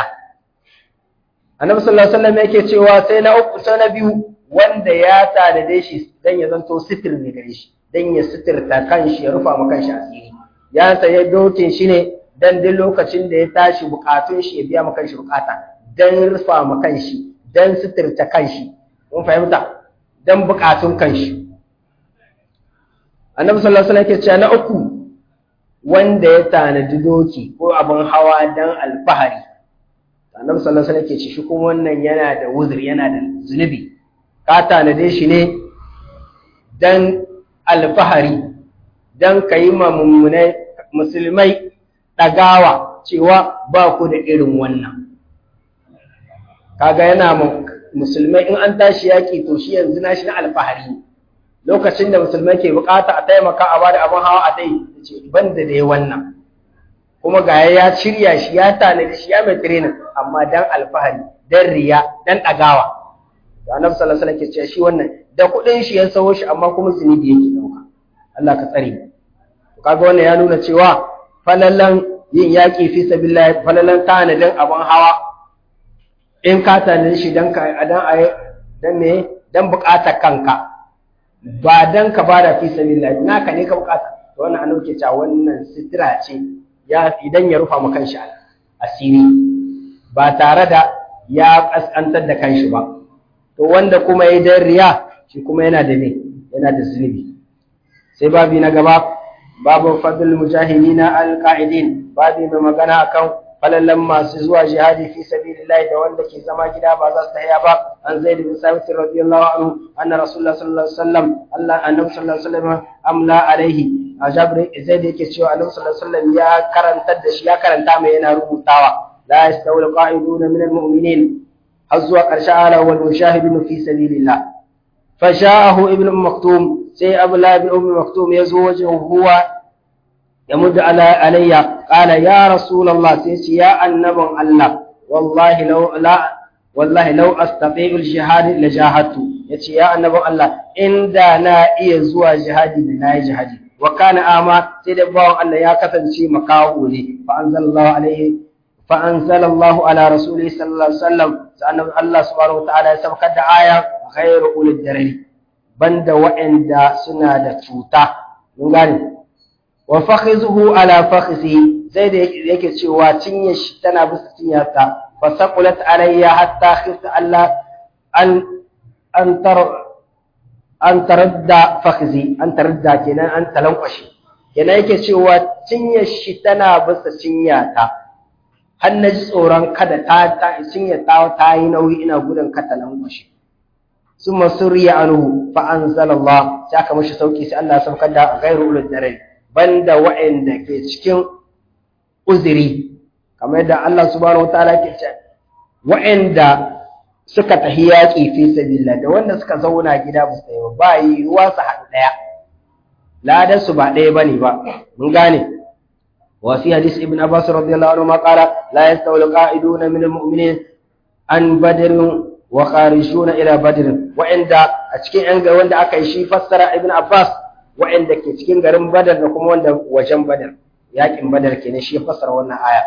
Annabi sallallahu alaihi wasallam yake cewa sai na uku sai na biyu wanda ya tanade shi dan ya zanto sitir ne gare shi dan ya sitirta kanshi ya rufa ma kanshi asiri ya saye dokin shi ne dan duk lokacin da ya tashi bukatun shi ya biya ma kanshi bukata dan rufa ma kanshi dan sitirta kanshi mun fahimta dan bukatun kanshi annabi sallallahu alaihi wasallam yake cewa na uku wanda ya tanadi doki ko abin hawa dan alfahari annabi sallallahu alaihi wasallam yake ce shi kuma wannan yana da wuzur yana da zunubi ka tanade shi ne dan alfahari dan kai ma mummunai musulmai dagawa cewa ba ku da irin wannan kaga yana musulmai in an tashi yaki to shi yanzu na shi na alfahari lokacin da musulmai ke bukata a taimaka a bada abin hawa a dai ce banda da wannan kuma ga ya shirya shi ya tanadi shi ya mai training amma dan alfahari dan riya dan dagawa da annabi sallallahu alaihi wasallam ke cewa shi wannan da kudin shi ya sawo shi amma kuma zunubi yake dauka Allah ka tsare to kaga wannan ya nuna cewa falalan yin yaki fi sabilillah falalan tanadin abin hawa in ka tanadi shi dan ka dan ayi dan me dan bukatar kanka ba dan ka bada fi sabilillah naka ne ka bukata to wannan annabi ke cewa wannan sitira ce ya idan ya rufa maka kanshi asiri ba tare da ya kaskantar da kanshi ba to wanda kuma yayin dan riya shi kuma yana da ne yana da zunubi sai babi na gaba babu fadl mujahidina alqa'idin babi mai magana akan falallan masu zuwa jihadi fi sabilillah da wanda ke zama gida ba za su tahiya ba an zaid bin sabit radiyallahu anhu anna rasulullah sallallahu alaihi wasallam Allah annabi sallallahu alaihi wasallam amla alaihi a jabir zaid yake cewa annabi sallallahu alaihi wasallam ya karantar da shi ya karanta mai yana rubutawa la yastawil qa'iduna min almu'minin har zuwa karshe ala wal mushahidun fi sabilillah fasha'ahu ibn maktum sai abla ibn maktum yazo wajen huwa يمد على علي قال يا رسول الله سيسي يا النبي الله والله لو لا والله لو استطيع الجهاد لجاهدت يتي يا النبي الله ان دا نا iya zuwa jihadi da nayi jihadi wa kana ama sai da bawon Allah ya kasance makawo ne fa anzalallahu alaihi fa anzalallahu ala rasulihi sallallahu alaihi wasallam sannan Allah subhanahu wataala ya sabkar da aya ghayru ulil darari banda wa'anda suna da cuta mun gane wa fakhizuhu ala fakhizi zai da yake cewa cinye shi tana bisa cinyarta fa saqulat alayya hatta khifta alla an an tar an taradda fakhizi an taradda kenan an talankwashi kenan yake cewa cinye shi tana bisa cinyata har naji tsoron kada ta ta cinye ta ta yi nauyi ina gudun ka talankwashi summa suriya anhu fa anzalallah sai aka mishi sauki sai Allah ya saukar da ghairu ulul darar banda wa'anda ke cikin uzuri kamar yadda Allah subhanahu wataala ke ce wa'anda suka tahi yaki fi sabilillah da wanda suka zauna gida ba su yi ba yi ruwa su haɗu daya ladan su ba daya bane ba mun gane wa fi hadis ibn Abbas radiyallahu anhu ma qala la yastawil qa'iduna min almu'minin an badr wa kharijuna ila badr wa'anda a cikin yan wanda aka yi shi fassara ibn Abbas wa'anda ke cikin garin Badar da kuma wanda wajen Badar yakin Badar kenan shi fassara wannan aya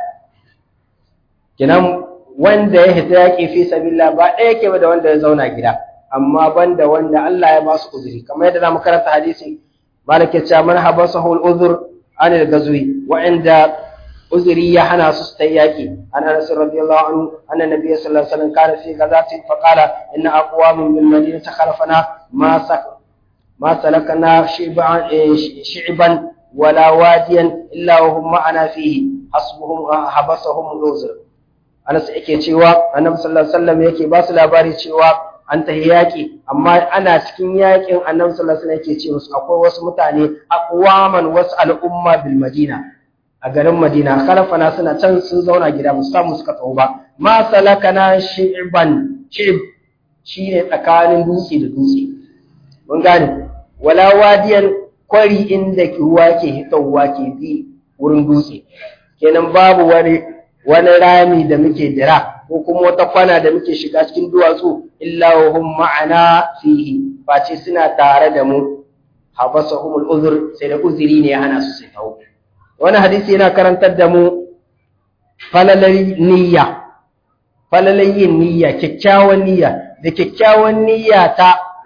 kenan wanda ya hita yaki fi sabilillah ba ɗaya yake ba da wanda ya zauna gida amma banda wanda Allah ya ba su uzuri kamar yadda zamu karanta hadisi malik ya ce man habasahu al-uzr an al-ghazwi wa'anda uzuri ya hana su ta yaki ana rasul radiyallahu anhu anna nabiy sallallahu alaihi wasallam kana fi ghazati fa qala inna aqwamin bil madinati khalafana ma sak ما سلكنا شعبا شعبا ولا واديا الا وهم معنا فيه حسبهم حبسهم العذر Anas yake cewa Annabi sallallahu alaihi wasallam yake ba su labari cewa an tahi yaki amma ana cikin yakin Annabi sallallahu alaihi wasallam yake ce musu akwai wasu mutane aqwaman wasu al'umma bil Madina a garin Madina khalafana suna can sun zauna gida musu samu suka tsawo ba ma salakana shi'ban shi'b shine tsakanin dutse da dutse mun gane wala wadiyan kwari inda ruwa ke hitowa ke bi wurin dutse kenan babu wani wani rami da muke dira ko kuma wata kwana da muke shiga cikin duwatsu illa hum ma'ana fihi face suna tare da mu habasahumul uzur sai da uzuri ne ya hana su sai tawo wani hadisi yana karantar da mu falalai niyya falalai niyya kyakkyawan niyya da kyakkyawan niyya ta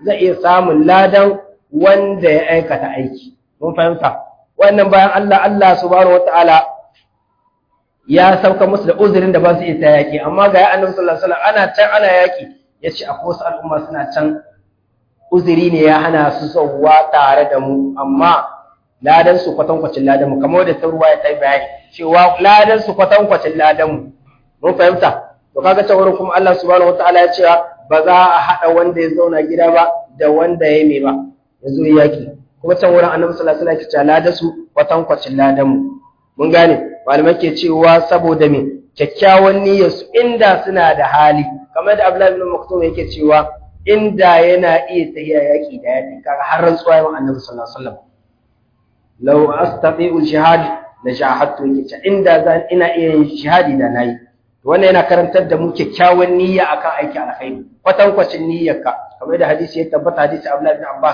zai iya samun ladan wanda ya aikata aiki. Mun fahimta wannan bayan Allah Allah subhanahu wataala ya sauka musu da uzurin da ba su iya yaki, amma ga annabi sallallahu alaihi wasallam ana can ana yaki yace akwai wasu al'umma suna can uzuri ne ya hana su sauwa tare da mu, amma ladan su kwatankwacin ladan mu, kamar da ta ruwa ya tai bayani cewa ladan su kwatankwacin ladan mu. Mun fahimta to kaga ta wurin kuma Allah subhanahu wataala ya ce ba za a hada wanda ya zauna gida ba da wanda ya yi ba ya zo yaki, kuma can wurin annabi sallallahu alaihi wasallam ya ce ladan su kwatankwacin ladan mu. Mun gane malamai ke cewa saboda me kyakkyawan niyyar su inda suna da hali, kamar da Abdullah ibn Maktum yake cewa inda yana iya tafiya yaki da yaki, kaga har rantsuwa yayin annabi sallallahu alaihi wasallam law astati'u jihad la jahadtu yake inda zan ina iya yin jihadi da nayi. Wannan yana karantar da mu kyakkyawan niyya akan aiki alkhairi, kwatankwacin niyyarka, kamar da hadisi ya tabbata, hadisi Abdullah ibn Abbas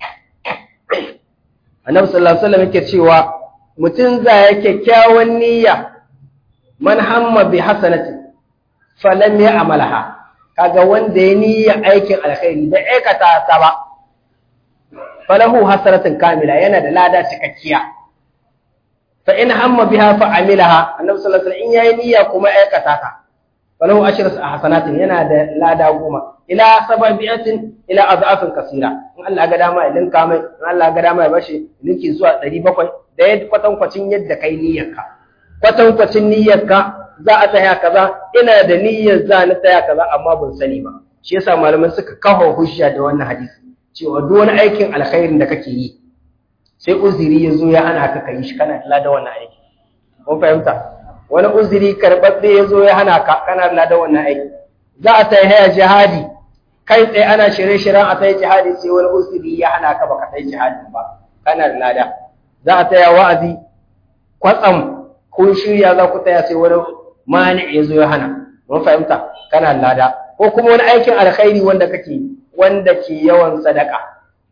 annabi sallallahu alaihi wasallam yake cewa mutum za ya kyakkyawan niyya man hamma bi hasanatin falam ya'malha, kaga wanda ya niyya aikin alkhairi da aikata ta ba falahu hasanatin kamila, yana da lada cikakkiya. fa in hamma biha fa amilaha, annabi sallallahu alaihi wasallam in yayi niyya kuma aikata ta falahu ashru hasanatin, yana da lada goma ila sababiyatin ila adafin kasira. In Allah ga dama ya linka mai, in Allah ga dama ya bashi linki zuwa ɗari bakwai da yadda kwatankwacin yadda kai niyyarka. Kwatankwacin niyyarka za a tsaya kaza, ina da niyyar za ni tsaya kaza amma ban sani ba. Shi yasa malaman suka kawo hujja da wannan hadisi cewa duk wani aikin alkhairin da kake yi sai uzuri ya zo ya hana ka kai shi, kana da wannan aiki. Mun fahimta? Wani uzuri karbabbe ya zo ya hana ka, kana da wannan aiki. Za a tayi haya jihadi, kai tsaye ana shirye-shiryen a tayi jihadi sai wani uzuri ya hana ka baka tayi jihadin ba, kana da lada. Za a taya wa'azi kwatsam kun shirya za ku taya sai wani mani ya zo ya hana. Mun fahimta? Kana da lada. Ko kuma wani aikin alkhairi wanda kake wanda ke yawan sadaka,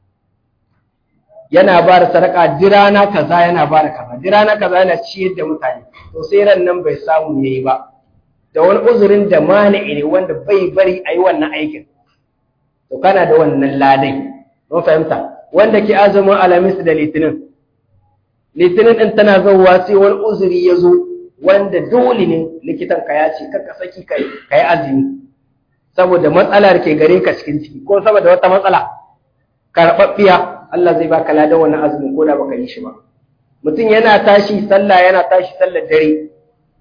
yana ba da sadaka dirana kaza, yana ba da kaza dirana kaza, yana ciyar da mutane, to sai ran nan bai samu yayi ba da wani uzurin da mani ne wanda bai bari ayi wannan aikin, to kana da wannan ladai. Mun fahimta? Wanda ke azumin alamis da litinin litinin din tana zuwa sai wani uzuri ya zo wanda dole ne likitan ka ya ce kaka saki kai kai azumi saboda matsalar ke gare ka cikin ciki ko saboda wata matsala karbabbiya, Allah zai baka ladan wannan azumin ko da baka yi shi ba. Mutum yana tashi sallah, yana tashi sallar dare,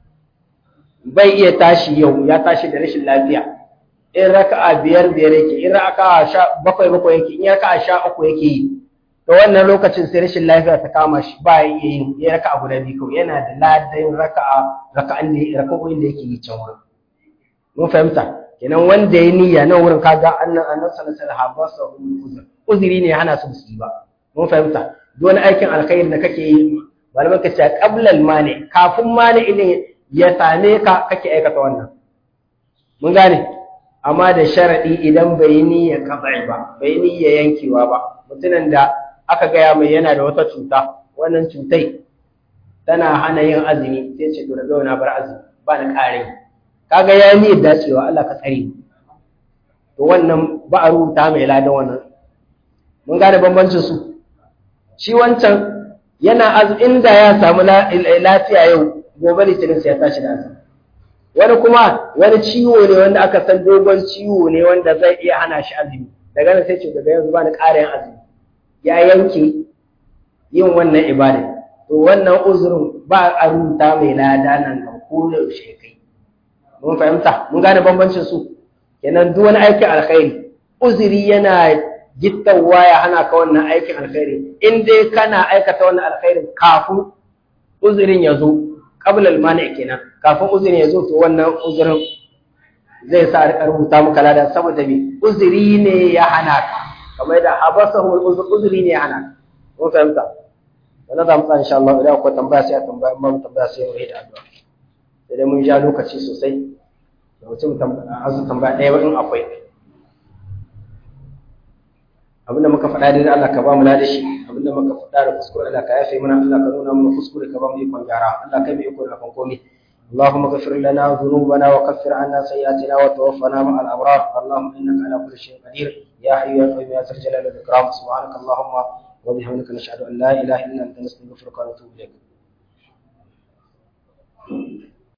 bai iya tashi yau, ya tashi da rashin lafiya, in raka'a biyar biyar yake, in raka'a sha bakwai bakwai yake, in raka'a sha uku yake yi, to wannan lokacin sai rashin lafiya ta kama shi, ba ya iya yin ya raka'a guda biyu kawai, yana da ladan raka'a raka'an da raka'o'in da yake yi can wurin. Mun fahimta? Kenan wanda ya niyya nan wurin kaga annan annan sallallahu alaihi wasallam uzuri ne ya hana su su yi ba. Mun fahimta? Duk wani aikin alkhairi da kake yi malaman ka ce qabla al-mani, kafin mani ne ya same ka kake aikata wannan. Mun gane? Amma da sharadi idan bai niyya kabai ba, bai niyya yankewa ba. Mutumin da aka gaya mai yana da wata cuta, wannan cutai tana hana yin azumi, sai ce to daga na bar azumi ba na kare. Kaga ya niyyar dacewa, Allah ka tsare. To wannan ba a rubuta mai ladan wannan. Mun gane bambancin su. Shi wancan yana az inda ya samu lafiya yau, gobe litinin sai ya tashi da azumi. Wani kuma wani ciwo ne wanda aka san dogon ciwo ne wanda zai iya hana shi azumi. Daga nan sai ce daga yanzu ba ni ƙara yin azumi. Ya yanke yin wannan ibada. To wannan uzurin ba a rubuta mai lada nan ga ko da yaushe kai. Mun fahimta? Mun gane bambancin su. Kenan duk wani aikin alkhairi uzuri yana gittawa ya hana ka wannan aikin alkhairi, in dai kana aikata wannan alkhairin kafin uzurin ya zo, qabla al-mani kenan, kafin uzurin ya zo, to wannan uzurin zai sa a rubuta maka lada saboda me uzuri ne ya hana ka, kamar da habasahu uzuri ne ya hana ka. Mun fahimta? Wannan za mu tsaya insha Allah, idan akwai tambaya sai a tambaya, amma mu tambaya sai mu yi da addu'a. Sai dai mun ja lokaci sosai, da mutum azu tambaya ɗaya ba in akwai. Abinda muka faɗa dai Allah ka ba mu ladashi, abinda muka faɗa da kuskure Allah ka yafe mana, Allah ka nuna mana kuskure ka ba mu ikon gyara, Allah ka bi iko da kan komai. اللهم اغفر لنا ذنوبنا وكفر عنا سيئاتنا وتوفنا مع الأبرار. اللهم إنك على كل شيء قدير يا حي يا قيوم يا ذا الجلال والإكرام. سبحانك اللهم وبحمدك نشهد أن لا إله إلا أنت نستغفرك ونتوب إليك.